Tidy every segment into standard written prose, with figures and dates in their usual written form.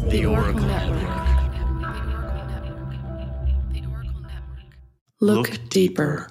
The Oracle Network. Look deeper.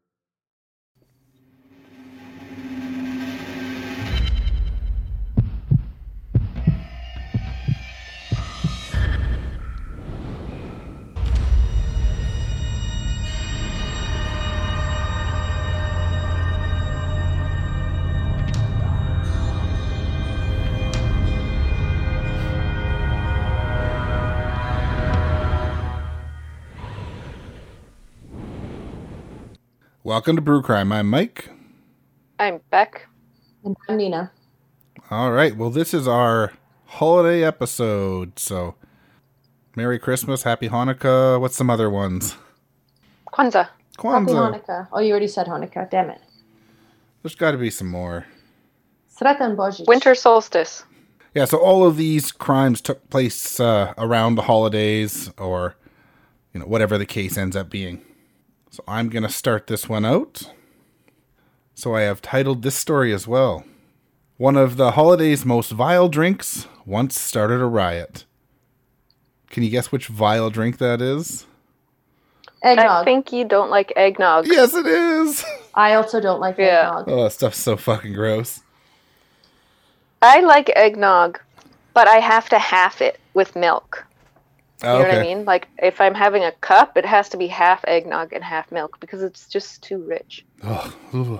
Welcome to Brew Crime. I'm Mike. I'm Beck. And I'm Nina. All right. Well, this is our holiday episode. So, Merry Christmas, Happy Hanukkah. What's some other ones? Kwanzaa. Happy Hanukkah. Oh, you already said Hanukkah. Damn it. There's got to be some more. Sretan Božić. Winter solstice. Yeah, so all of these crimes took place around the holidays or, whatever the case ends up being. So I'm going to start this one out. So I have titled this story as well. One of the holiday's most vile drinks once started a riot. Can you guess which vile drink that is? Eggnog. I think you don't like eggnog. Yes, it is! I also don't like eggnog. Oh, that stuff's so fucking gross. I like eggnog, but I have to half it with milk. You know what I mean? Like, if I'm having a cup, it has to be half eggnog and half milk because it's just too rich. Oh.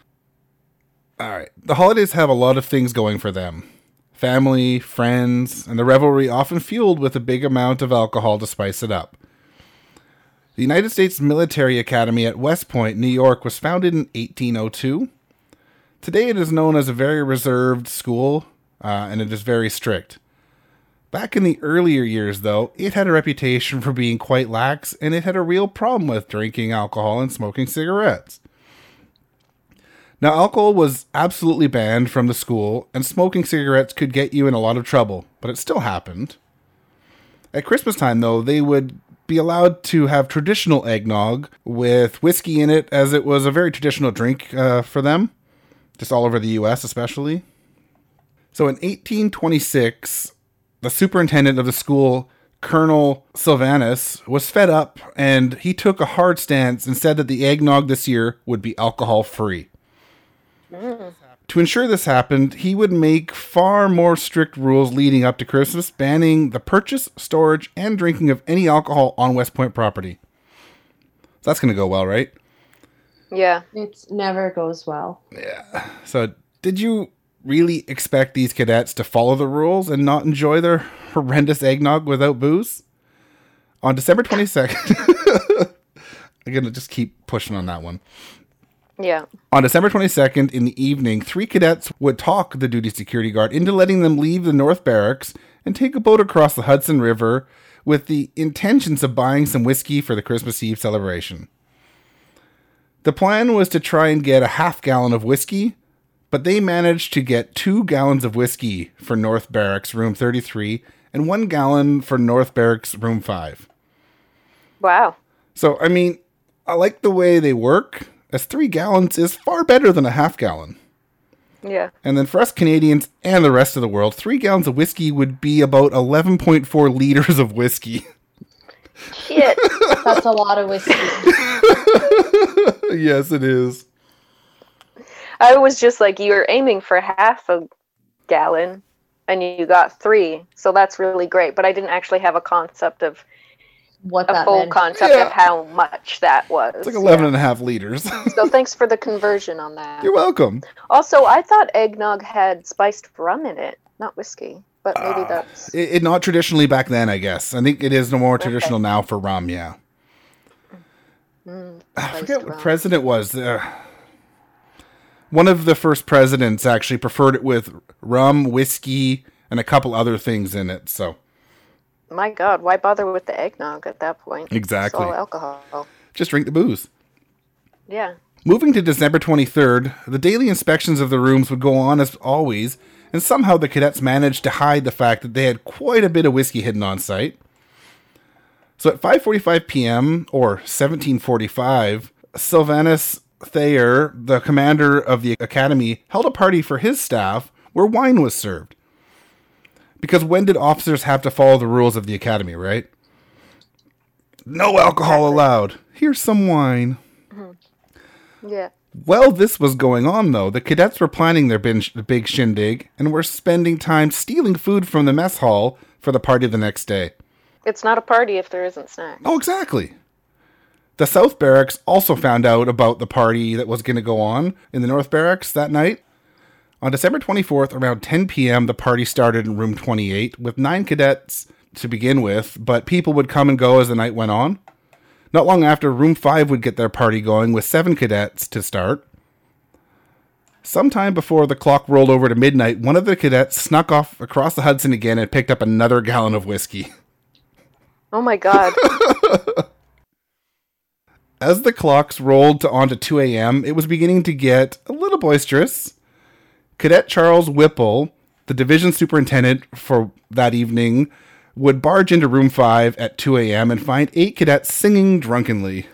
All right. The holidays have a lot of things going for them. Family, friends, and the revelry often fueled with a big amount of alcohol to spice it up. The United States Military Academy at West Point, New York, was founded in 1802. Today it is known as a very reserved school, and it is very strict. Back in the earlier years, though, it had a reputation for being quite lax, and it had a real problem with drinking alcohol and smoking cigarettes. Now, alcohol was absolutely banned from the school, and smoking cigarettes could get you in a lot of trouble, but it still happened. At Christmas time, though, they would be allowed to have traditional eggnog with whiskey in it, as it was a very traditional drink for them, just all over the U.S. especially. So in 1826... the superintendent of the school, Colonel Sylvanus, was fed up, and he took a hard stance and said that the eggnog this year would be alcohol-free. To ensure this happened, he would make far more strict rules leading up to Christmas, banning the purchase, storage, and drinking of any alcohol on West Point property. So that's going to go well, right? Yeah. It never goes well. Yeah. So did you really expect these cadets to follow the rules and not enjoy their horrendous eggnog without booze? On December 22nd, I'm going to just keep pushing on that one. Yeah. On December 22nd in the evening, 3 cadets would talk the duty security guard into letting them leave the North Barracks and take a boat across the Hudson River with the intentions of buying some whiskey for the Christmas Eve celebration. The plan was to try and get a half gallon of whiskey, but they managed to get 2 gallons of whiskey for North Barracks Room 33 and 1 gallon for North Barracks Room 5. Wow. So, I mean, I like the way they work, as 3 gallons is far better than a half gallon. Yeah. And then for us Canadians and the rest of the world, 3 gallons of whiskey would be about 11.4 liters of whiskey. Shit. That's a lot of whiskey. Yes, it is. I was just like, you were aiming for half a gallon and you got 3. So that's really great. But I didn't actually have a concept of What a that full meant. concept of how much that was. It's like 11 and a half liters. So thanks for the conversion on that. You're welcome. Also, I thought eggnog had spiced rum in it, not whiskey. But maybe that's... It not traditionally back then, I guess. I think it is no more traditional now for rum, yeah. I forget what president was. One of the first presidents actually preferred it with rum, whiskey, and a couple other things in it, so... My God, why bother with the eggnog at that point? Exactly. It's all alcohol. Just drink the booze. Yeah. Moving to December 23rd, the daily inspections of the rooms would go on as always, and somehow the cadets managed to hide the fact that they had quite a bit of whiskey hidden on site. So at 5:45 p.m., or 1745, Sylvanus Thayer, the commander of the academy, held a party for his staff where wine was served. Because when did officers have to follow the rules of the academy, right? No alcohol allowed. Here's some wine. Yeah. While this was going on, though, the cadets were planning their big shindig and were spending time stealing food from the mess hall for the party the next day. It's not a party if there isn't snacks. Oh, exactly. The South Barracks also found out about the party that was going to go on in the North Barracks that night. On December 24th, around 10 p.m., the party started in room 28 with 9 cadets to begin with, but people would come and go as the night went on. Not long after, room 5 would get their party going with 7 cadets to start. Sometime before the clock rolled over to midnight, one of the cadets snuck off across the Hudson again and picked up another gallon of whiskey. Oh my god. As the clocks rolled on to 2 a.m., it was beginning to get a little boisterous. Cadet Charles Whipple, the division superintendent for that evening, would barge into room 5 at 2 a.m. and find 8 cadets singing drunkenly.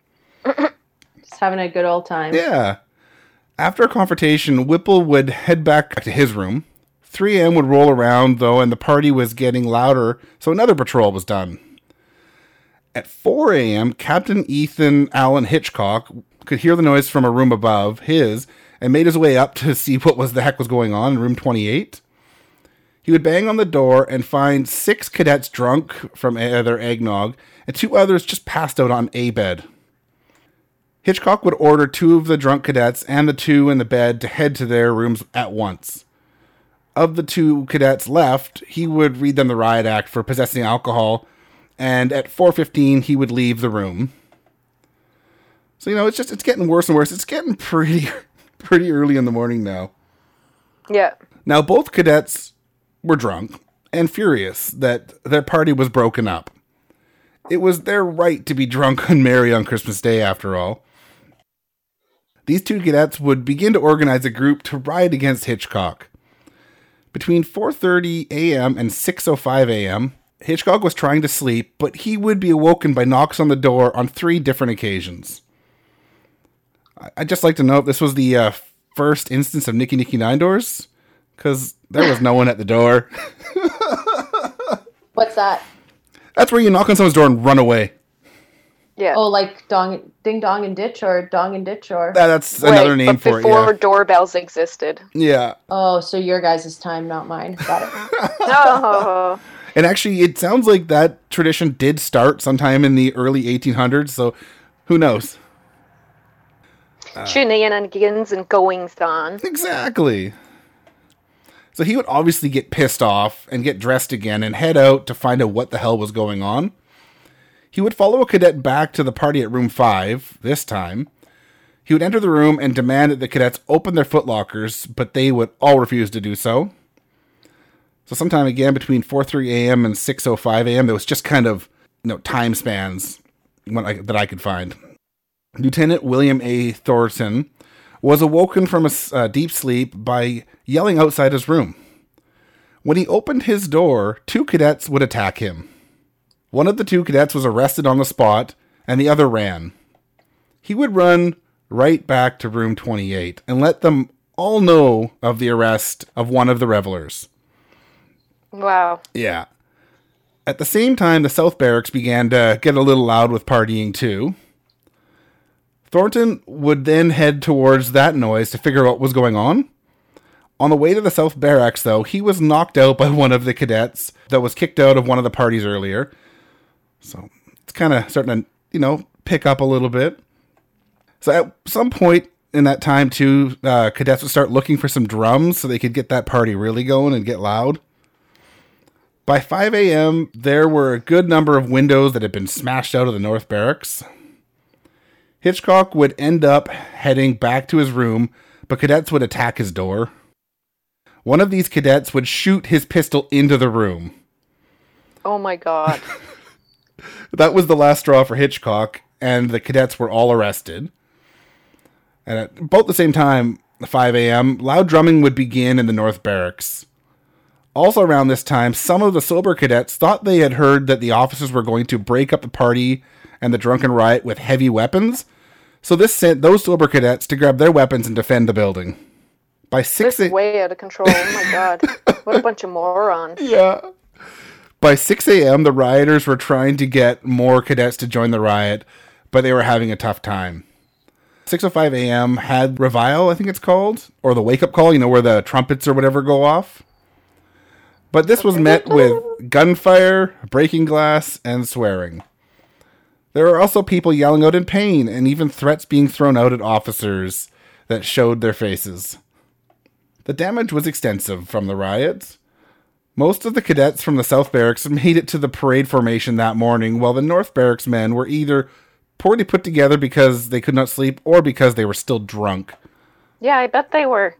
Just having a good old time. Yeah. After a confrontation, Whipple would head back to his room. 3 a.m. would roll around, though, and the party was getting louder, so another patrol was done. At 4 a.m., Captain Ethan Allen Hitchcock could hear the noise from a room above his and made his way up to see what the heck was going on in room 28. He would bang on the door and find 6 cadets drunk from their eggnog and 2 others just passed out on a bed. Hitchcock would order 2 of the drunk cadets and the 2 in the bed to head to their rooms at once. Of the 2 cadets left, he would read them the riot act for possessing alcohol, and at 4:15 he would leave the room. So, it's getting worse and worse. It's getting pretty early in the morning now. Yeah. Now, both cadets were drunk and furious that their party was broken up. It was their right to be drunk and merry on Christmas Day, after all. These 2 cadets would begin to organize a group to riot against Hitchcock. Between 4:30 a.m. and 6:05 a.m., Hitchcock was trying to sleep, but he would be awoken by knocks on the door on 3 different occasions. I'd just like to know if this was the first instance of Nicky Nine Doors, because there was no one at the door. What's that? That's where you knock on someone's door and run away. Yeah. Oh, like ding dong and ditch, or dong and ditch, or... That's another name for it, yeah. Before doorbells existed. Yeah. Oh, so your guys' time, not mine. Got it. No. And actually, it sounds like that tradition did start sometime in the early 1800s, so who knows? Shenanigans and goings on. Exactly. So he would obviously get pissed off and get dressed again and head out to find out what the hell was going on. He would follow a cadet back to the party at room 5, this time. He would enter the room and demand that the cadets open their footlockers, but they would all refuse to do so. So sometime again between 4:30 a.m. and 6:05 a.m., there was just kind of, time spans that I could find. Lieutenant William A. Thornton was awoken from a deep sleep by yelling outside his room. When he opened his door, 2 cadets would attack him. One of the 2 cadets was arrested on the spot, and the other ran. He would run right back to room 28 and let them all know of the arrest of one of the revelers. Wow. Yeah. At the same time, the South Barracks began to get a little loud with partying too. Thornton would then head towards that noise to figure out what was going on. On the way to the South Barracks, though, he was knocked out by one of the cadets that was kicked out of one of the parties earlier. So it's kind of starting to, pick up a little bit. So at some point in that time, too, cadets would start looking for some drums so they could get that party really going and get loud. By 5 a.m., there were a good number of windows that had been smashed out of the North Barracks. Hitchcock would end up heading back to his room, but cadets would attack his door. One of these cadets would shoot his pistol into the room. Oh my god. That was the last straw for Hitchcock, and the cadets were all arrested. And at about the same time, 5 a.m., loud drumming would begin in the North Barracks. Also around this time, some of the sober cadets thought they had heard that the officers were going to break up the party and the drunken riot with heavy weapons, so this sent those sober cadets to grab their weapons and defend the building. By This 6 is way out of control. Oh my god. What a bunch of morons. Yeah. By 6 a.m., the rioters were trying to get more cadets to join the riot, but they were having a tough time. 6:05 a.m. had Reveille, I think it's called, or the wake-up call, where the trumpets or whatever go off. But this was met with gunfire, breaking glass, and swearing. There were also people yelling out in pain, and even threats being thrown out at officers that showed their faces. The damage was extensive from the riots. Most of the cadets from the South Barracks made it to the parade formation that morning, while the North Barracks men were either poorly put together because they could not sleep or because they were still drunk. Yeah, I bet they were.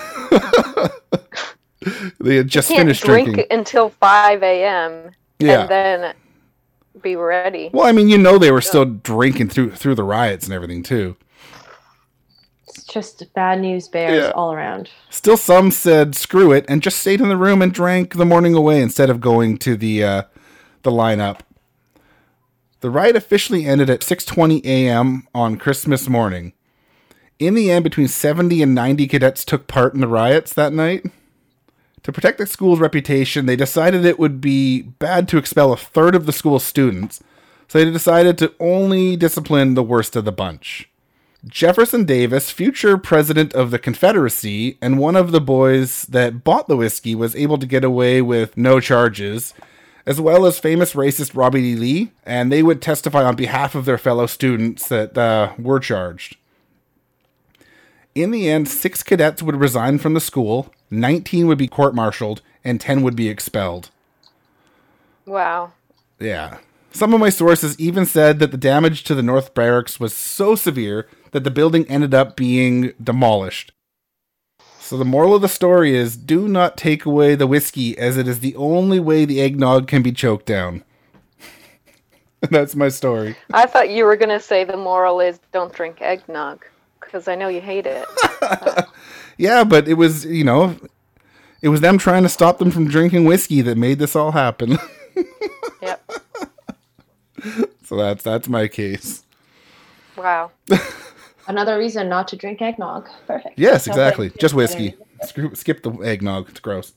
They had just You can't finished drink drinking. until 5 a.m. Yeah. and then be ready. Well, they were still drinking through the riots and everything, too. It's just bad news bears Yeah. all around. Still, some said screw it and just stayed in the room and drank the morning away instead of going to the lineup. The riot officially ended at 6:20 a.m. on Christmas morning. In the end, between 70 and 90 cadets took part in the riots that night. To protect the school's reputation, they decided it would be bad to expel a third of the school's students, so they decided to only discipline the worst of the bunch. Jefferson Davis, future president of the Confederacy, and one of the boys that bought the whiskey was able to get away with no charges, as well as famous racist Robbie E. Lee, and they would testify on behalf of their fellow students that were charged. In the end, 6 cadets would resign from the school, 19 would be court-martialed, and 10 would be expelled. Wow. Yeah. Some of my sources even said that the damage to the North Barracks was so severe that the building ended up being demolished. So the moral of the story is, do not take away the whiskey, as it is the only way the eggnog can be choked down. That's my story. I thought you were going to say the moral is don't drink eggnog, because I know you hate it. Yeah, but it was, it was them trying to stop them from drinking whiskey that made this all happen. Yep. So that's my case. Wow. Another reason not to drink eggnog. Perfect. Yes, No exactly. thank you. Just whiskey. Skip the eggnog. It's gross.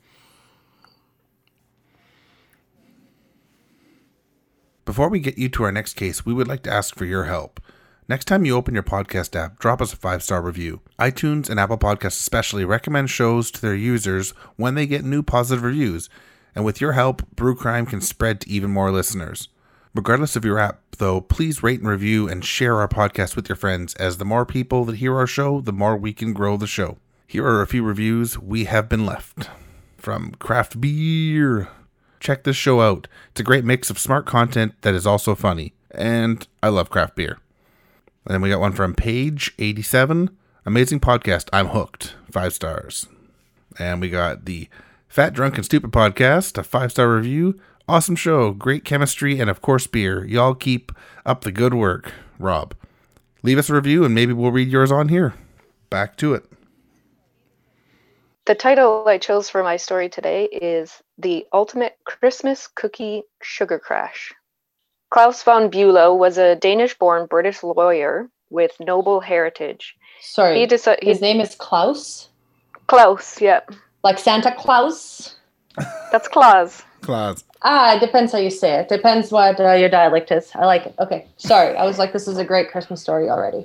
Before we get you to our next case, we would like to ask for your help. Next time you open your podcast app, drop us a 5-star review. iTunes and Apple Podcasts especially recommend shows to their users when they get new positive reviews. And with your help, Brew Crime can spread to even more listeners. Regardless of your app, though, please rate and review and share our podcast with your friends, as the more people that hear our show, the more we can grow the show. Here are a few reviews we have been left. From Craft Beer. Check this show out. It's a great mix of smart content that is also funny. And I love craft beer. And then we got one from Page87. Amazing podcast. I'm hooked. 5 stars. And we got the Fat, Drunk, and Stupid podcast. A 5-star review. Awesome show. Great chemistry. And of course beer. Y'all keep up the good work. Rob. Leave us a review and maybe we'll read yours on here. Back to it. The title I chose for my story today is The Ultimate Christmas Cookie Sugar Crash. Klaus von Bülow was a Danish-born British lawyer with noble heritage. Sorry. His name is Klaus? Klaus, yep. Like Santa Claus? That's Claus. Claus. It depends how you say it. Depends what your dialect is. I like it. Okay. Sorry. I was like, this is a great Christmas story already.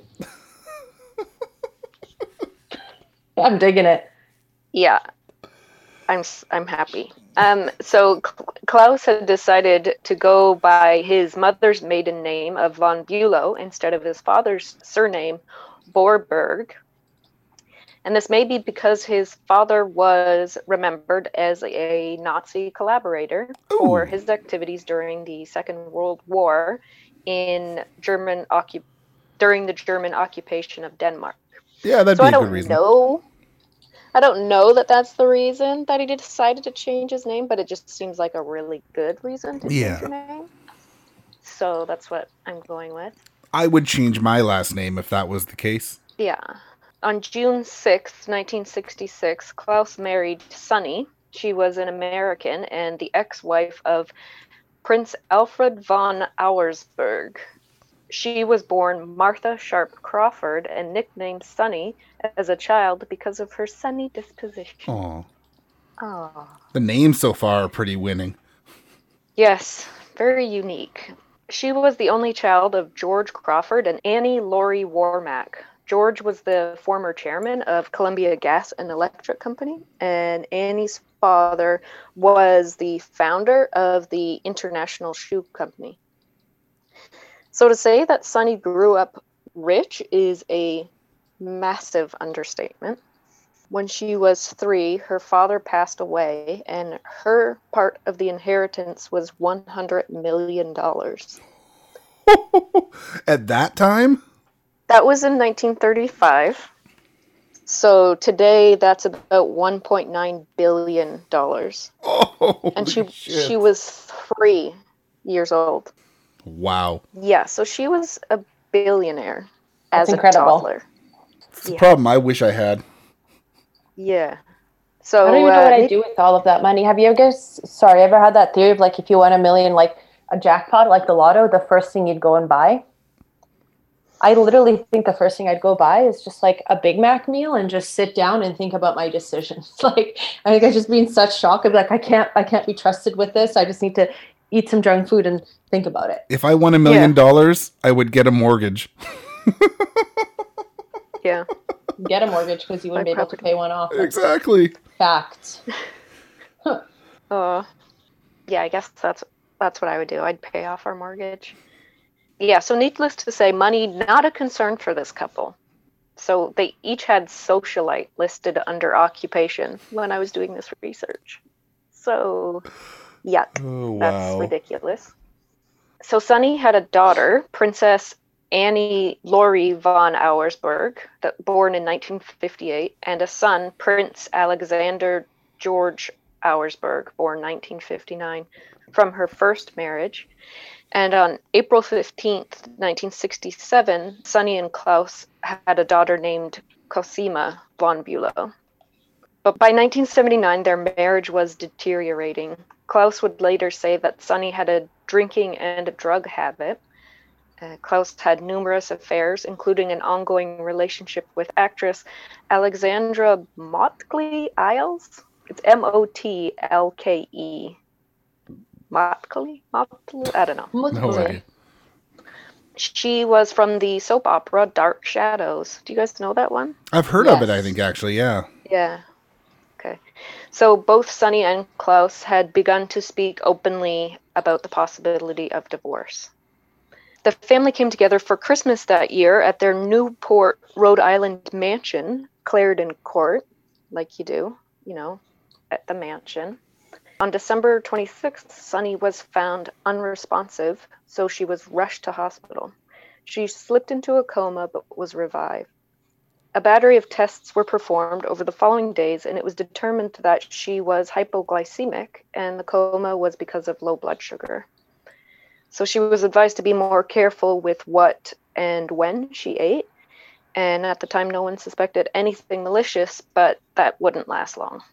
I'm digging it. Yeah, I'm happy. So Klaus had decided to go by his mother's maiden name of von Bülow instead of his father's surname, Borberg. And this may be because his father was remembered as a Nazi collaborator for his activities during the Second World War during the German occupation of Denmark. Yeah, that'd be a good reason. I don't know that that's the reason that he decided to change his name, but it just seems like a really good reason to change your name. So that's what I'm going with. I would change my last name if that was the case. Yeah. On June 6th, 1966, Klaus married Sunny. She was an American and the ex-wife of Prince Alfred von Auersperg. She was born Martha Sharp Crawford and nicknamed Sunny as a child because of her sunny disposition. Aw. Oh. The names so far are pretty winning. Yes, very unique. She was the only child of George Crawford and Annie Laurie Warmack. George was the former chairman of Columbia Gas and Electric Company, and Annie's father was the founder of the International Shoe Company. So to say that Sunny grew up rich is a massive understatement. When she was 3, her father passed away, and her part of the inheritance was $100 million. At that time? That was in 1935. So today, that's about $1.9 billion. Oh, And she was 3 years old. Wow. Yeah, so she was a billionaire as That's incredible. a toddler. It's a problem I wish I had. Yeah. So I don't even know what I'd do with all of that money. Have you ever had that theory of like if you won $1 million, like a jackpot, like the lotto, the first thing you'd go and buy? I literally think the first thing I'd go buy is just like a Big Mac meal and just sit down and think about my decisions. Like I think I'd just be in such shock. I'd be like, I can't be trusted with this. I just need to eat some junk food and think about it. If I won $1 million, I would get a mortgage. Yeah. Get a mortgage because you wouldn't be able to pay one off. Exactly. Fact. Yeah, I guess that's what I would do. I'd pay off our mortgage. Yeah, so needless to say, money not a concern for this couple. So they each had socialite listed under occupation when I was doing this research. So, yuck. Oh, wow. That's ridiculous. So Sunny had a daughter, Princess Annie Laurie von Auersberg, born in 1958, and a son, Prince Alexander George Auersberg, born 1959, from her first marriage. And on April 15th, 1967, Sunny and Klaus had a daughter named Cosima von Bülow. But by 1979, their marriage was deteriorating. Klaus would later say that Sunny had a drinking and a drug habit. Klaus had numerous affairs, including an ongoing relationship with actress Alexandra Motley-Iles. It's Motlke. Motley? I don't know. No idea. She was from the soap opera Dark Shadows. Do you guys know that one? I've heard of it, I think, actually, yeah. Yeah. Okay. So both Sunny and Klaus had begun to speak openly about the possibility of divorce. The family came together for Christmas that year at their Newport, Rhode Island mansion, Clarendon Court, like you do, at the mansion. On December 26th, Sunny was found unresponsive, so she was rushed to hospital. She slipped into a coma but was revived. A battery of tests were performed over the following days, and it was determined that she was hypoglycemic, and the coma was because of low blood sugar. So she was advised to be more careful with what and when she ate, and at the time no one suspected anything malicious, but that wouldn't last long.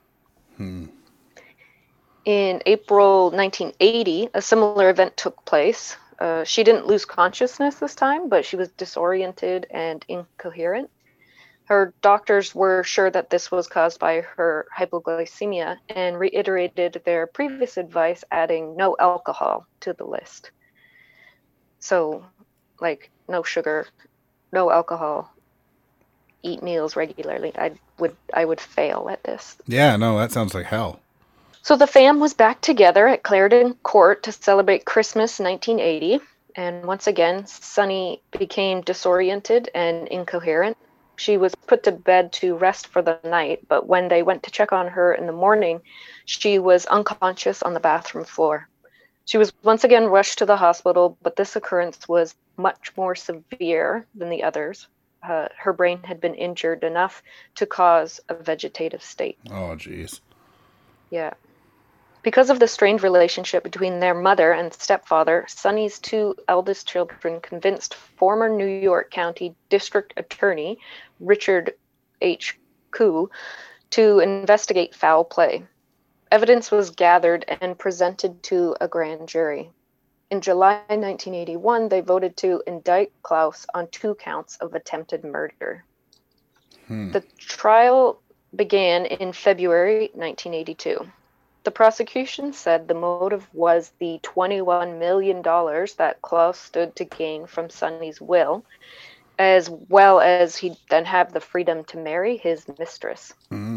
In April 1980, a similar event took place. She didn't lose consciousness this time, but she was disoriented and incoherent. Her doctors were sure that this was caused by her hypoglycemia and reiterated their previous advice, adding no alcohol to the list. So, like, no sugar, no alcohol, eat meals regularly. I would fail at this. Yeah, no, that sounds like hell. So the fam was back together at Clarendon Court to celebrate Christmas 1980, and once again, Sunny became disoriented and incoherent. She was put to bed to rest for the night, but when they went to check on her in the morning, she was unconscious on the bathroom floor. She was once again rushed to the hospital, but this occurrence was much more severe than the others. Her brain had been injured enough to cause a vegetative state. Oh, jeez. Yeah. Because of the strained relationship between their mother and stepfather, Sunny's 2 eldest children convinced former New York County District Attorney Richard H. Koo to investigate foul play. Evidence was gathered and presented to a grand jury. In July 1981, they voted to indict Klaus on 2 counts of attempted murder. The trial began in February 1982. The prosecution said the motive was the $21 million that Klaus stood to gain from Sonny's will, as well as he'd then have the freedom to marry his mistress.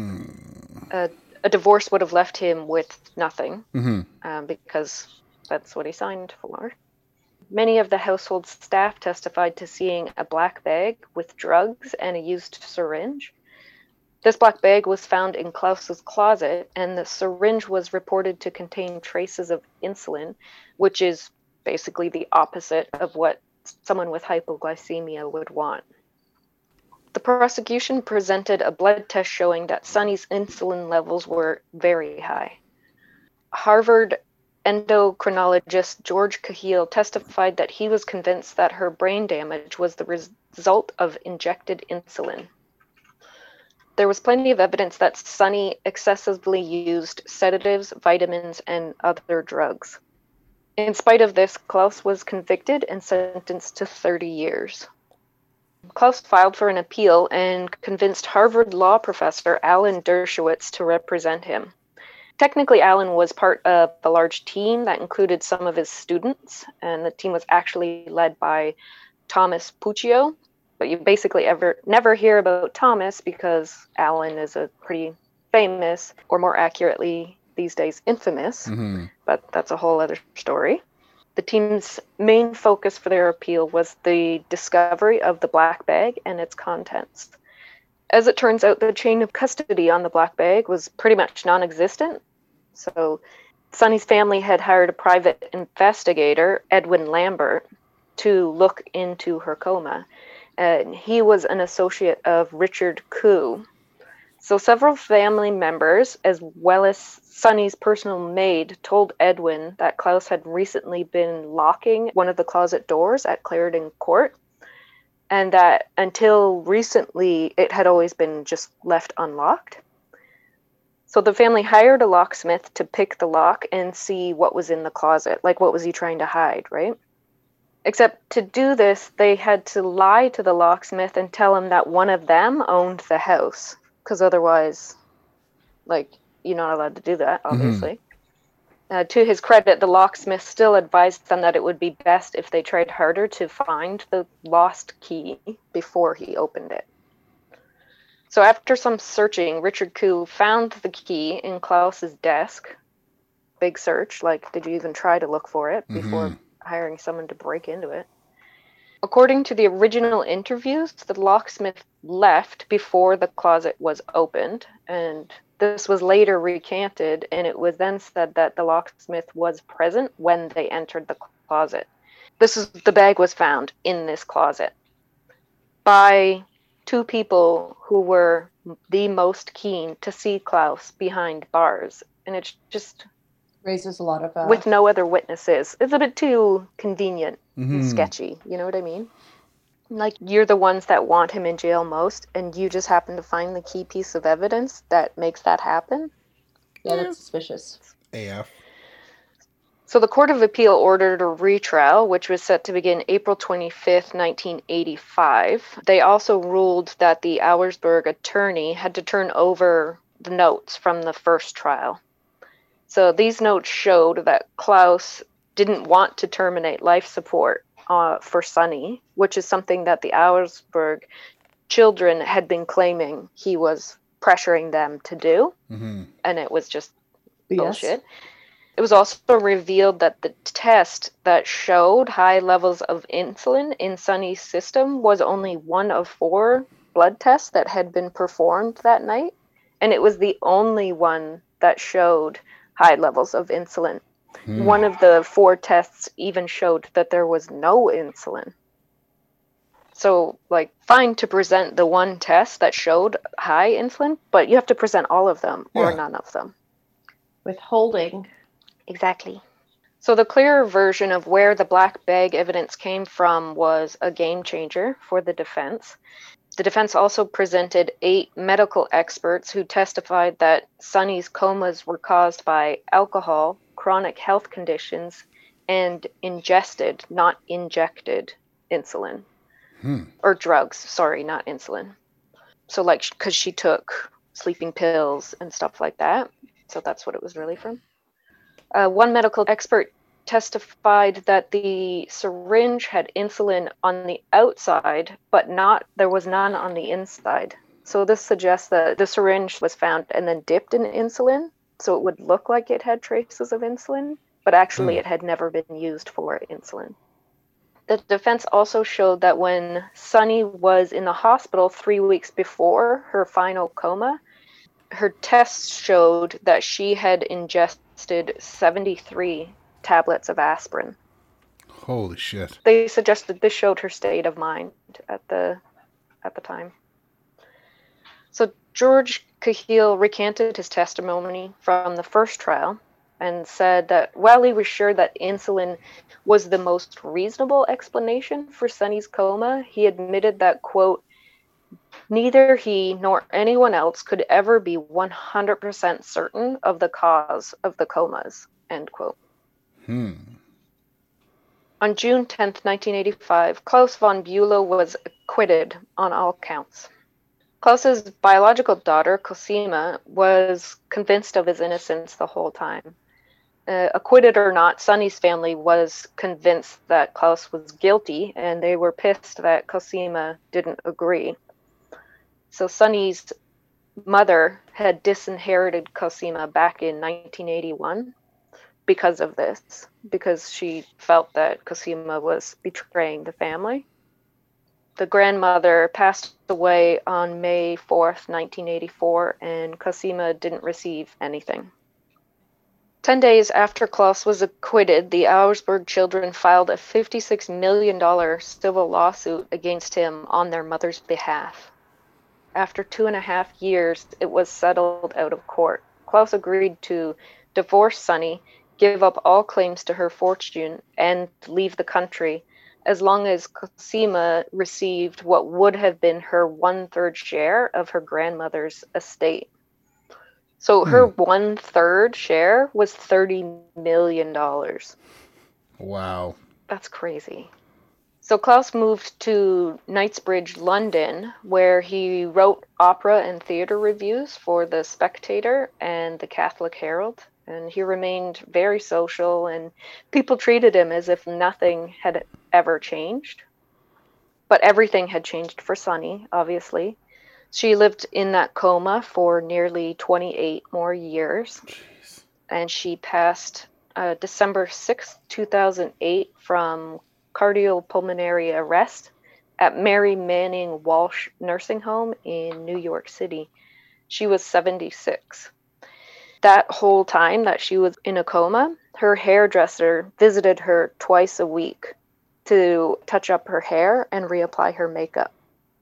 A divorce would have left him with nothing, because that's what he signed for. Many of the household staff testified to seeing a black bag with drugs and a used syringe. This black bag was found in Klaus's closet, and the syringe was reported to contain traces of insulin, which is basically the opposite of what someone with hypoglycemia would want. The prosecution presented a blood test showing that Sonny's insulin levels were very high. Harvard endocrinologist George Cahill testified that he was convinced that her brain damage was the result of injected insulin. There was plenty of evidence that Sonny excessively used sedatives, vitamins, and other drugs. In spite of this, Klaus was convicted and sentenced to 30 years. Klaus filed for an appeal and convinced Harvard law professor Alan Dershowitz to represent him. Technically, Alan was part of a large team that included some of his students, and the team was actually led by Thomas Puccio. But you basically never hear about Thomas because Alan is a pretty famous, or more accurately these days infamous, but that's a whole other story. The team's main focus for their appeal was the discovery of the black bag and its contents. As it turns out, the chain of custody on the black bag was pretty much non-existent. So Sonny's family had hired a private investigator, Edwin Lambert, to look into her coma. And he was an associate of Richard Koo. So several family members, as well as Sonny's personal maid, told Edwin that Klaus had recently been locking one of the closet doors at Clarendon Court, and that until recently it had always been just left unlocked. So the family hired a locksmith to pick the lock and see what was in the closet, like what was he trying to hide, right? Except to do this, they had to lie to the locksmith and tell him that one of them owned the house, because otherwise, you're not allowed to do that, obviously. To his credit, the locksmith still advised them that it would be best if they tried harder to find the lost key before he opened it. So after some searching, Richard Koo found the key in Klaus's desk. Big search, did you even try to look for it before hiring someone to break into it? According to the original interviews, the locksmith left before the closet was opened, and this was later recanted, and it was then said that the locksmith was present when they entered the closet. The bag was found in this closet by 2 people who were the most keen to see Klaus behind bars, and it's just Raises a lot of with no other witnesses. It's a bit too convenient and sketchy, you know what I mean? You're the ones that want him in jail most, and you just happen to find the key piece of evidence that makes that happen? Yeah, that's suspicious. AF. So the Court of Appeal ordered a retrial, which was set to begin April 25th, 1985. They also ruled that the Auersberg attorney had to turn over the notes from the first trial. So these notes showed that Klaus didn't want to terminate life support for Sonny, which is something that the Auersberg children had been claiming he was pressuring them to do. And it was just bullshit. It was also revealed that the test that showed high levels of insulin in Sonny's system was only one of 4 blood tests that had been performed that night. And it was the only one that showed high levels of insulin. One of the 4 tests even showed that there was no insulin. So, fine to present the one test that showed high insulin, but you have to present all of them or none of them. Withholding. Exactly. So the clearer version of where the black bag evidence came from was a game changer for the defense. The defense also presented 8 medical experts who testified that Sonny's comas were caused by alcohol, chronic health conditions, and ingested, not injected, insulin. Or drugs, sorry, not insulin. So, like, because she took sleeping pills and stuff like that. So that's what it was really from. One medical expert testified that the syringe had insulin on the outside, but there was none on the inside. So this suggests that the syringe was found and then dipped in insulin, so it would look like it had traces of insulin, but actually it had never been used for insulin. The defense also showed that when Sunny was in the hospital 3 weeks before her final coma, her tests showed that she had ingested 73 tablets of aspirin. Holy shit. They suggested this showed her state of mind at the time. So George Cahill recanted his testimony from the first trial and said that while he was sure that insulin was the most reasonable explanation for Sunny's coma, he admitted that, quote, neither he nor anyone else could ever be 100% certain of the cause of the comas, end quote. On June 10th, 1985, Klaus von Bülow was acquitted on all counts. Klaus's biological daughter, Cosima, was convinced of his innocence the whole time. Acquitted or not, Sunny's family was convinced that Klaus was guilty, and they were pissed that Cosima didn't agree. So Sunny's mother had disinherited Cosima back in 1981 because of this, because she felt that Cosima was betraying the family. The grandmother passed away on May 4th, 1984, and Cosima didn't receive anything. 10 days after Klaus was acquitted, the Auersberg children filed a $56 million civil lawsuit against him on their mother's behalf. After 2.5 years, it was settled out of court. Klaus agreed to divorce Sunny, give up all claims to her fortune, and leave the country, as long as Cosima received what would have been her 1/3 share of her grandmother's estate. So her 1/3 share was $30 million. Wow. That's crazy. So Klaus moved to Knightsbridge, London, where he wrote opera and theater reviews for The Spectator and The Catholic Herald. And he remained very social, and people treated him as if nothing had ever changed. But everything had changed for Sunny, obviously. She lived in that coma for nearly 28 more years. Jeez. And she passed December 6th, 2008 from cardiopulmonary arrest at Mary Manning Walsh Nursing Home in New York City. She was 76. That whole time that she was in a coma, her hairdresser visited her twice a week to touch up her hair and reapply her makeup.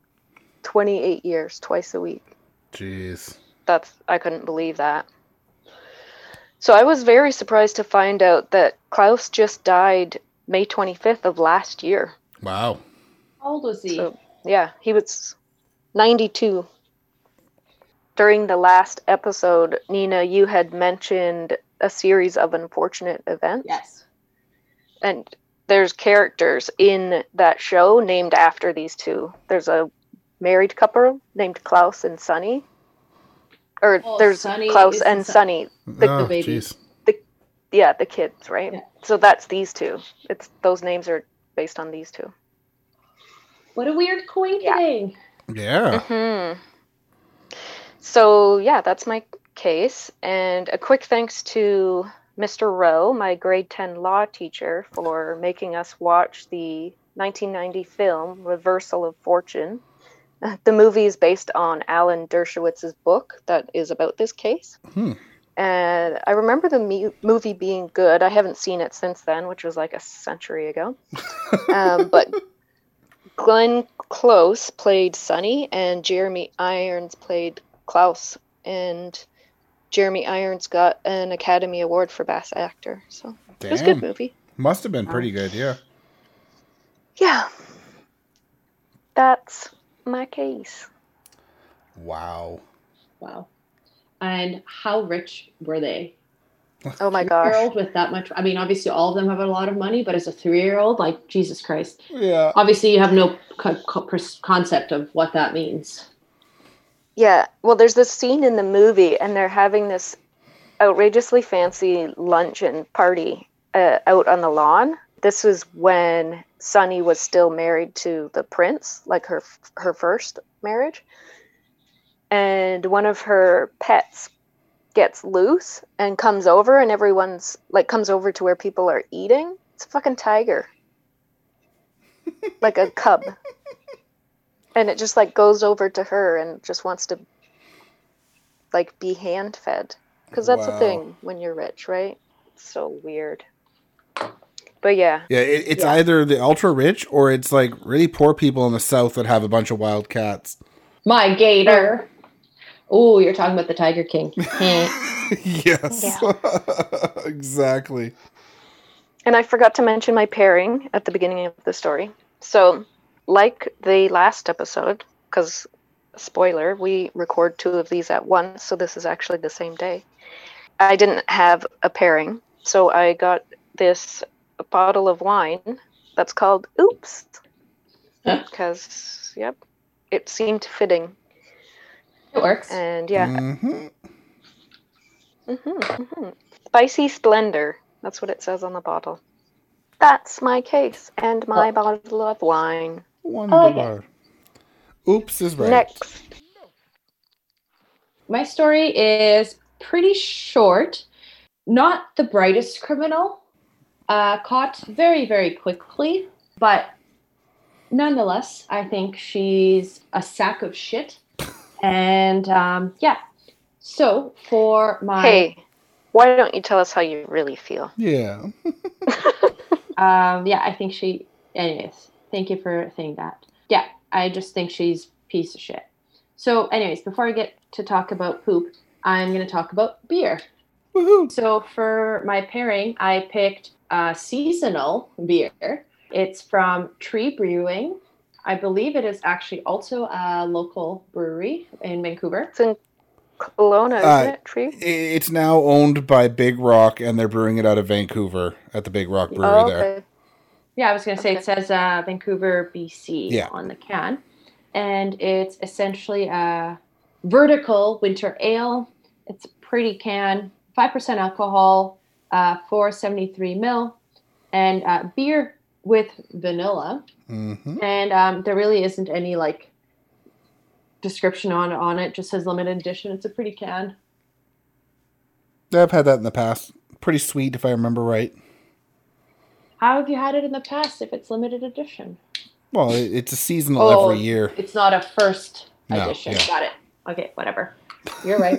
28 years, twice a week. Jeez. I couldn't believe that. So I was very surprised to find out that Klaus just died May 25th of last year. Wow. How old was he? So, yeah, he was 92. During the last episode, Nina, you had mentioned a series of unfortunate events. Yes. And there's characters in that show named after these two. There's a married couple named Klaus and Sunny. Or there's Sunny Klaus and Sunny. The baby. Jeez. The kids, right? Yeah. So that's these two. Those names are based on these two. What a weird coincidence. Yeah. Mm-hmm. So, yeah, that's my case. And a quick thanks to Mr. Rowe, my grade 10 law teacher, for making us watch the 1990 film Reversal of Fortune. The movie is based on Alan Dershowitz's book that is about this case. And I remember the movie being good. I haven't seen it since then, which was like a century ago. But Glenn Close played Sunny, and Jeremy Irons played Klaus. And Jeremy Irons got an Academy Award for Best Actor. So it was a good movie. Must have been pretty good, yeah. Yeah. That's my case. Wow. Wow. And how rich were they? Oh my gosh. 3-year-old with that much. I mean, obviously, all of them have a lot of money, but as a 3-year-old, like, Jesus Christ. Yeah. Obviously, you have no concept of what that means. Yeah. Well, there's this scene in the movie, and they're having this outrageously fancy luncheon party out on the lawn. This was when Sunny was still married to the prince, like her first marriage. And one of her pets gets loose and comes over, and everyone's like comes over to where people are eating. It's a fucking tiger. Like a cub. And it just like goes over to her and just wants to like be hand fed. Because that's the thing when you're rich, right? It's so weird. But yeah. Yeah, it's either the ultra rich or it's like really poor people in the South that have a bunch of wild cats. My gator. Oh, you're talking about the Tiger King. Yes. Yeah. Exactly. And I forgot to mention my pairing at the beginning of the story. So, like the last episode, because spoiler, we record 2 of these at once, so this is actually the same day. I didn't have a pairing, so I got this bottle of wine that's called Oops. Because, yep, it seemed fitting. It works. And yeah. Spicy Splendor. That's what it says on the bottle. That's my case and my bottle of wine. Wonderbar. Oops is right. Next. My story is pretty short. Not the brightest criminal. Caught very, very quickly. But nonetheless, I think she's a sack of shit. And yeah. So for my... Hey, why don't you tell us how you really feel? Yeah. Yeah, I think she... Anyways, thank you for saying that. Yeah, I just think she's a piece of shit. So anyways, before I get to talk about poop, I'm going to talk about beer. Woohoo. So for my pairing, I picked a seasonal beer. It's from Tree Brewing. I believe it is actually also a local brewery in Vancouver. It's in Kelowna, isn't it? Tree? It's now owned by Big Rock, and they're brewing it out of Vancouver at the Big Rock Brewery there. Yeah, I was going to say it says Vancouver, BC on the can. And it's essentially a vertical winter ale. It's a pretty can, 5% alcohol, 473 ml, and beer with vanilla. Mm-hmm. And there really isn't any like description on it. Just says limited edition. It's a pretty can. I've had that in the past. Pretty sweet, if I remember right. How have you had it in the past if it's limited edition? Well, it's a seasonal every year. It's not a first No, edition. yeah. Got it. Okay, whatever. You're right.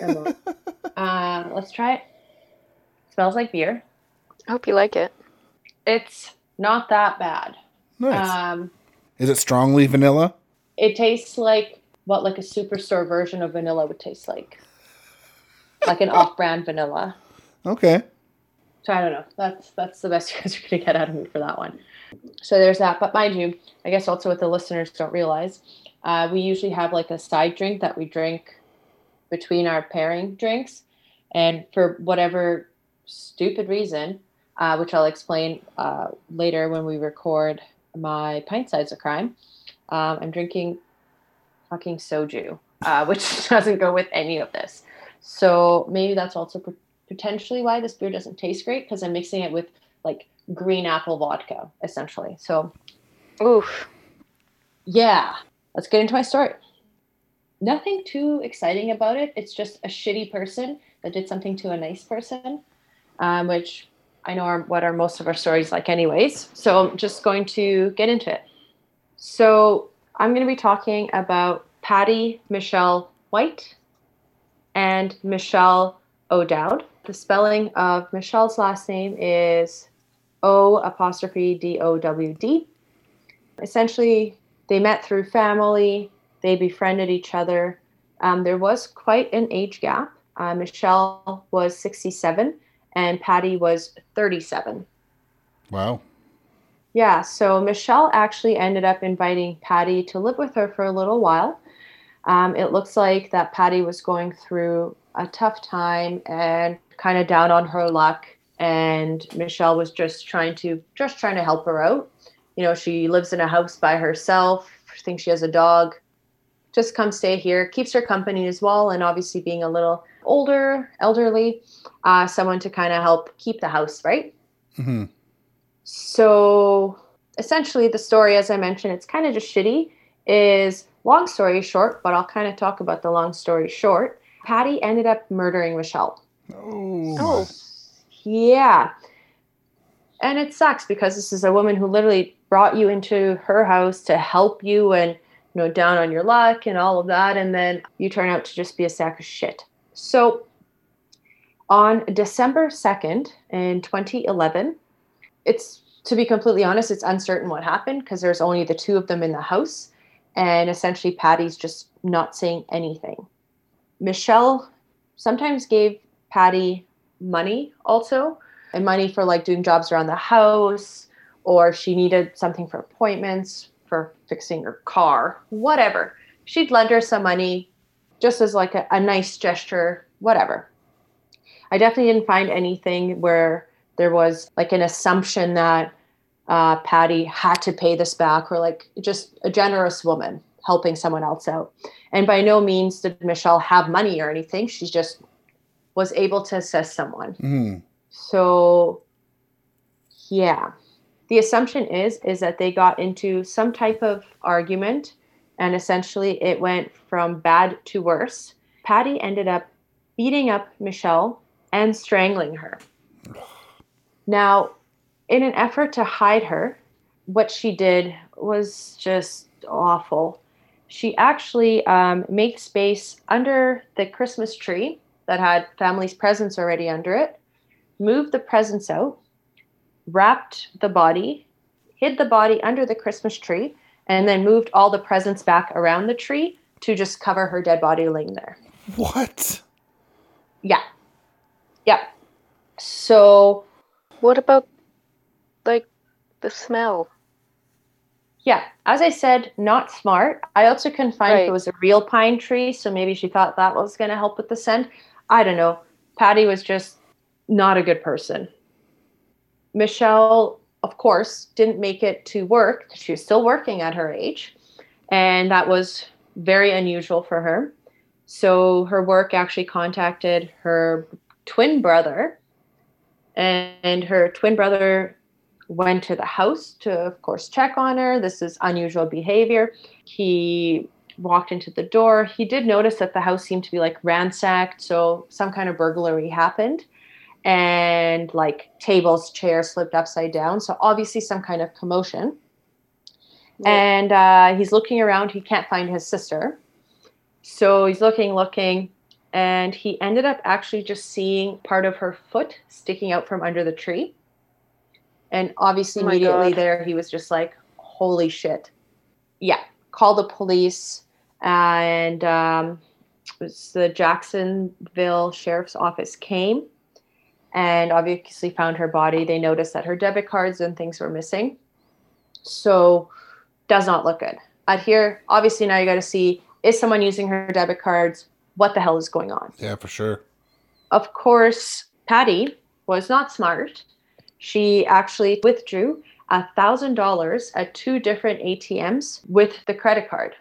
Let's try it. Smells like beer. I hope you like it. It's not that bad. Nice. Is it strongly vanilla? It tastes like what like a superstore version of vanilla would taste like. Like an off-brand vanilla. Okay. So I don't know. That's the best you guys are going to get out of me for that one. So there's that. But mind you, I guess also what the listeners don't realize, we usually have like a side drink that we drink between our pairing drinks. And for whatever stupid reason, which I'll explain later when we record my Pint Size of Crime, I'm drinking fucking soju, which doesn't go with any of this. So maybe that's also potentially why this beer doesn't taste great, because I'm mixing it with like green apple vodka, essentially. So, Oof. Yeah, let's get into my story. Nothing too exciting about it. It's just a shitty person that did something to a nice person, which I know are what are most of our stories like anyways. So I'm just going to get into it. So I'm going to be talking about Patty Michelle White and Michelle O'Dowd. The spelling of Michelle's last name is O''Dowd. Essentially, they met through family. They befriended each other. There was quite an age gap. Michelle was 67 and Patty was 37. Wow. Yeah, so Michelle actually ended up inviting Patty to live with her for a little while. It looks like that Patty was going through a tough time and kind of down on her luck, and Michelle was just trying to help her out. You know, she lives in a house by herself. She thinks she has a dog. Just come stay here, keeps her company as well, and obviously being a little elderly, someone to kind of help keep the house, right? Mm-hmm. So essentially the story, as I mentioned, it's kind of just shitty, is long story short, but I'll kind of talk about the long story short. Patty ended up murdering Michelle. Oh. Yeah. And it sucks because this is a woman who literally brought you into her house to help you and, you know, down on your luck and all of that. And then you turn out to just be a sack of shit. So on December 2nd in 2011, to be completely honest, it's uncertain what happened because there's only the two of them in the house. And essentially Patty's just not saying anything. Michelle sometimes gave Patty money also, and money for like doing jobs around the house, or if she needed something for appointments, for fixing her car, whatever. She'd lend her some money just as like a nice gesture, whatever. I definitely didn't find anything where there was like an assumption that Patty had to pay this back, or like just a generous woman helping someone else out. And by no means did Michelle have money or anything. She just was able to assist someone. Mm-hmm. So, yeah. The assumption is that they got into some type of argument, and essentially it went from bad to worse. Patty ended up beating up Michelle and strangling her. Now, in an effort to hide her, what she did was just awful. She actually made space under the Christmas tree that had family's presents already under it, moved the presents out, wrapped the body, hid the body under the Christmas tree, and then moved all the presents back around the tree to just cover her dead body laying there. What? Yeah. Yeah. So... What about, like, the smell? Yeah, as I said, not smart. I also couldn't find if it was a real pine tree, so maybe she thought that was going to help with the scent. I don't know. Patty was just not a good person. Michelle, of course, didn't make it to work. She was still working at her age, and that was very unusual for her. So her work actually contacted her twin brother, and her twin brother went to the house to, of course, check on her. This is unusual behavior. He walked into the door. He did notice that the house seemed to be like ransacked, so some kind of burglary happened. And like tables, chairs flipped upside down. So obviously some kind of commotion. Yeah. And he's looking around. He can't find his sister. So he's looking, and he ended up actually just seeing part of her foot sticking out from under the tree. And obviously immediately there, he was just like, holy shit. Yeah. Call the police. And it was the Jacksonville Sheriff's Office came and obviously found her body. They noticed that her debit cards and things were missing. So does not look good. Out here, obviously now you got to see, is someone using her debit cards? What the hell is going on? Yeah, for sure. Of course, Patty was not smart. She actually withdrew $1,000 at 2 different ATMs with the credit card.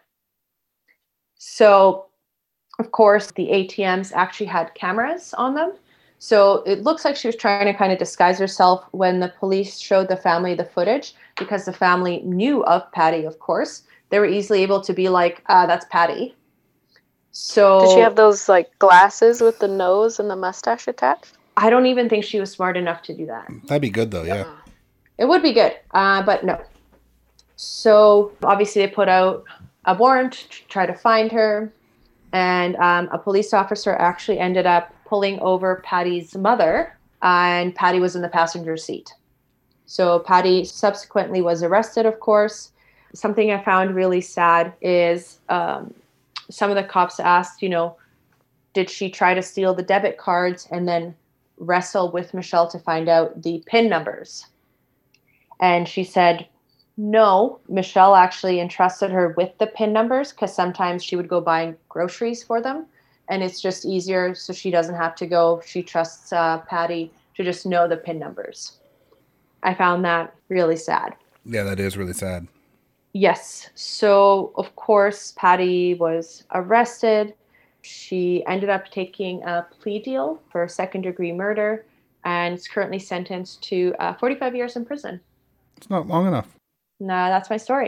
So, of course, the ATMs actually had cameras on them. So it looks like she was trying to kind of disguise herself when the police showed the family the footage, because the family knew of Patty, of course. They were easily able to be like, that's Patty. So did she have those like glasses with the nose and the mustache attached? I don't even think she was smart enough to do that. That'd be good though, yeah. It would be good, but no. So obviously they put out a warrant to try to find her, and a police officer actually ended up pulling over Patty's mother, and Patty was in the passenger seat. So Patty subsequently was arrested, of course. Something I found really sad is some of the cops asked, did she try to steal the debit cards and then wrestle with Michelle to find out the PIN numbers? And she said, no, Michelle actually entrusted her with the PIN numbers because sometimes she would go buying groceries for them and it's just easier so she doesn't have to go. She trusts Patty to just know the PIN numbers. I found that really sad. Yeah, that is really sad. Yes. So, of course, Patty was arrested. She ended up taking a plea deal for second-degree murder and is currently sentenced to 45 years in prison. It's not long enough. Nah, that's my story.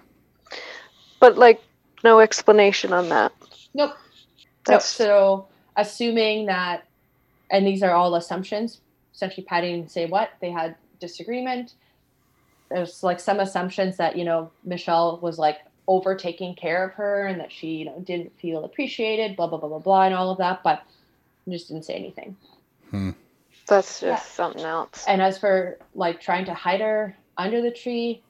But, like, no explanation on that. Nope. That's- So, assuming that, and these are all assumptions, essentially Patty didn't say what, they had disagreement. There's like some assumptions that, Michelle was like over taking care of her and that she, didn't feel appreciated, blah, blah, blah, blah, blah, and all of that, but just didn't say anything. That's just something else. And as for like trying to hide her under the tree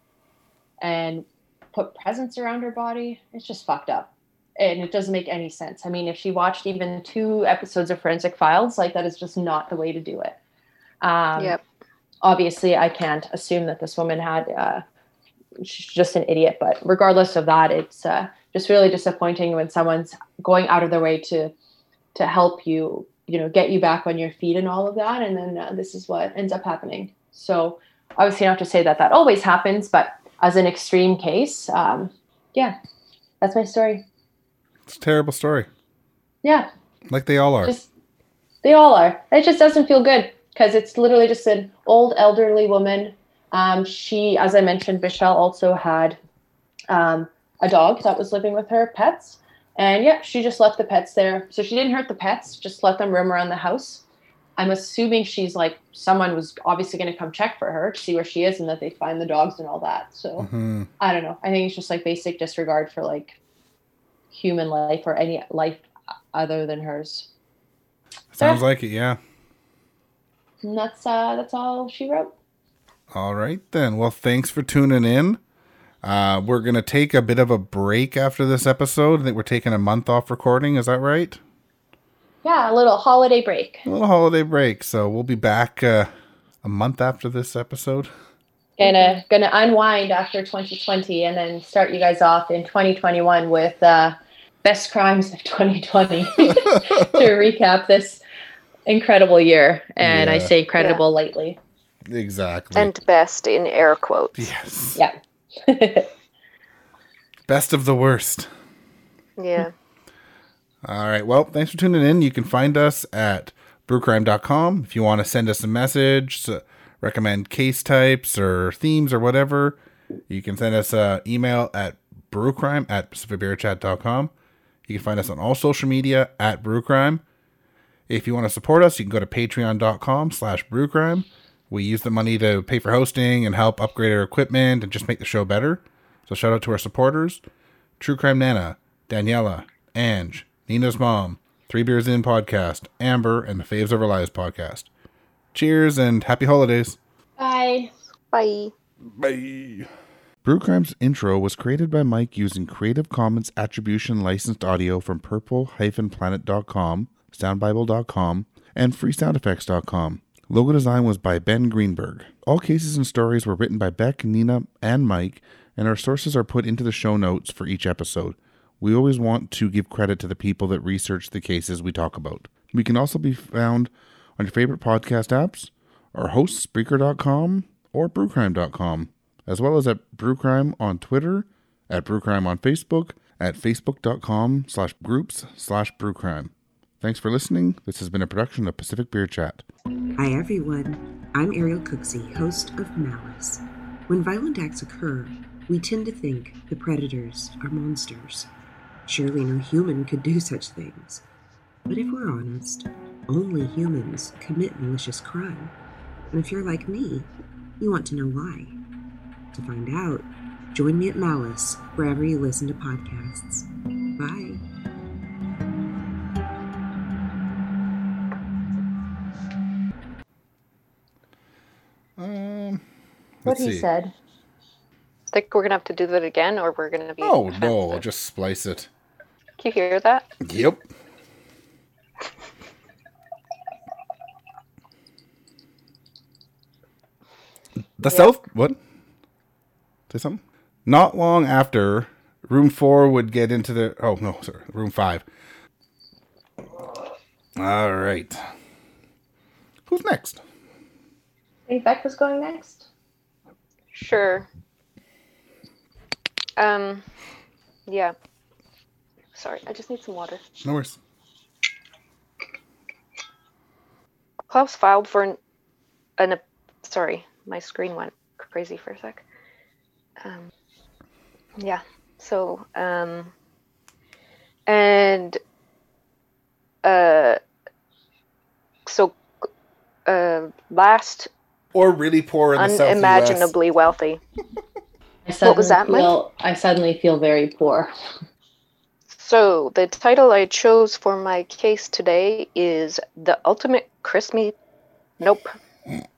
and put presents around her body, it's just fucked up. And it doesn't make any sense. I mean, if she watched even 2 episodes of Forensic Files, like that is just not the way to do it. Yep. Obviously, I can't assume that this woman had, she's just an idiot. But regardless of that, it's just really disappointing when someone's going out of their way to help you, get you back on your feet and all of that. And then this is what ends up happening. So obviously, not to say that always happens, but as an extreme case, yeah, that's my story. It's a terrible story. Yeah. Like they all are. They all are. It just doesn't feel good because it's literally just an old elderly woman. She, as I mentioned, Michelle also had a dog that was living with her, pets. And yeah, she just left the pets there. So she didn't hurt the pets, just let them roam around the house. I'm assuming she's like, someone was obviously going to come check for her to see where she is and that they find the dogs and all that. So I don't know. I think it's just like basic disregard for like human life or any life other than hers. Sounds like it, yeah. And that's all she wrote. All right, then. Well, thanks for tuning in. We're going to take a bit of a break after this episode. I think we're taking a month off recording. Is that right? Yeah, a little holiday break. A little holiday break. So we'll be back a month after this episode. Gonna unwind after 2020 and then start you guys off in 2021 with best crimes of 2020 to recap this incredible year. And I say credible lightly. Exactly. And best in air quotes. Yes. Yeah. Best of the worst. Yeah. All right. Well, thanks for tuning in. You can find us at brewcrime.com. If you want to send us a message, recommend case types or themes or whatever, you can send us an email at brewcrime@pacificbeerchat.com. You can find us on all social media at brewcrime. If you want to support us, you can go to patreon.com/brewcrime. We use the money to pay for hosting and help upgrade our equipment and just make the show better. So shout out to our supporters: True Crime Nana, Daniela, Ange, Nina's Mom, 3 Beers In Podcast, Amber, and the Faves Over Lives Podcast. Cheers and happy holidays. Bye. Bye. Bye. Brewcrime's intro was created by Mike using Creative Commons Attribution licensed audio from purple-planet.com, soundbible.com, and freesoundeffects.com. Logo design was by Ben Greenberg. All cases and stories were written by Beck, Nina, and Mike, and our sources are put into the show notes for each episode. We always want to give credit to the people that research the cases we talk about. We can also be found on your favorite podcast apps, our hosts, Spreaker.com, or Brewcrime.com, as well as at Brewcrime on Twitter, at Brewcrime on Facebook, at Facebook.com/groups/Brewcrime. Thanks for listening. This has been a production of Pacific Beer Chat. Hi everyone, I'm Ariel Cooksey, host of Malice. When violent acts occur, we tend to think the predators are monsters. Surely no human could do such things. But if we're honest, only humans commit malicious crime. And if you're like me, you want to know why. To find out, join me at Malice wherever you listen to podcasts. Bye. What Let's he see. said. Think we're gonna have to do that again, or we're gonna be. Oh, no, offensive? I'll just splice it. Can you hear that? Yep. The South... What? Say something? Not long after, Room 4 would get into the... Oh, no, sorry. Room 5. All right. Who's next? I think Beck was going next. Sure. Yeah. Sorry, I just need some water. No worries. Klaus filed for sorry, my screen went crazy for a sec. Yeah. So, last Or really poor in the South US. unimaginably wealthy. What was that, Mike? I suddenly feel very poor. So the title I chose for my case today is The Ultimate Crispy... Nope.